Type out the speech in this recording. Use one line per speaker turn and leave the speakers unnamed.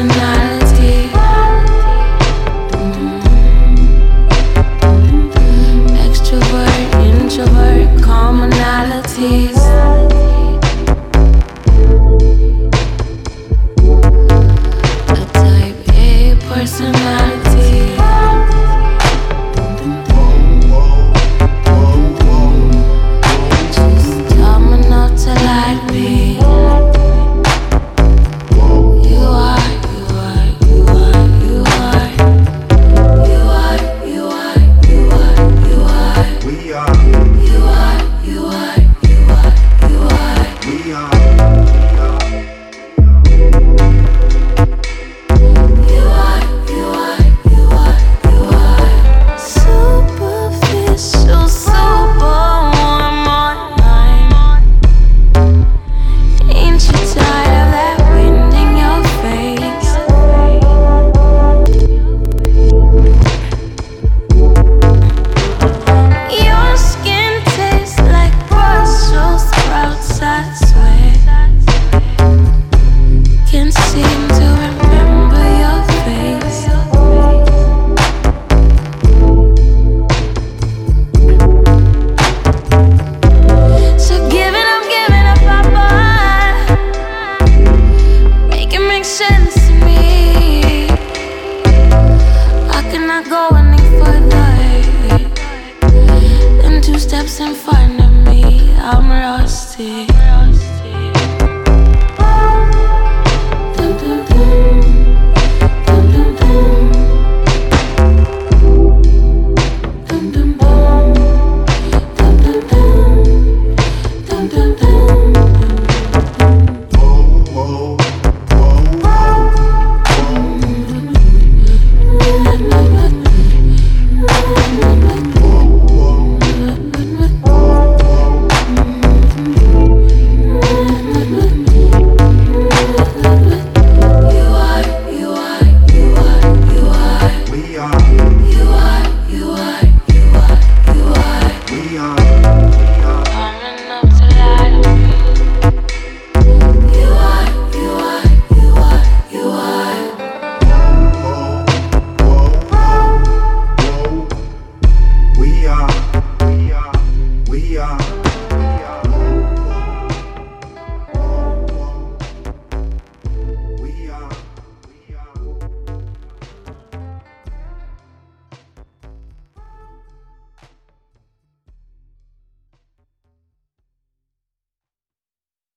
personality. Extrovert, introvert, commonalities. A type A personality. Just dumb enough to like me. You are, you are, you are, you are. You are, you are, you are, you are.
We are.
You are, you are, you are, you are.
We are.
You are, you are, you are, you are. Superficial, superwoman. Ain't you tired of that wind in your face? Your skin tastes like Brussels sprouts, I swear. Can't seem to remember your face. So giving up, Papa. Make it make sense to me. I cannot go any further than 2 steps in front of me. I'm rusty.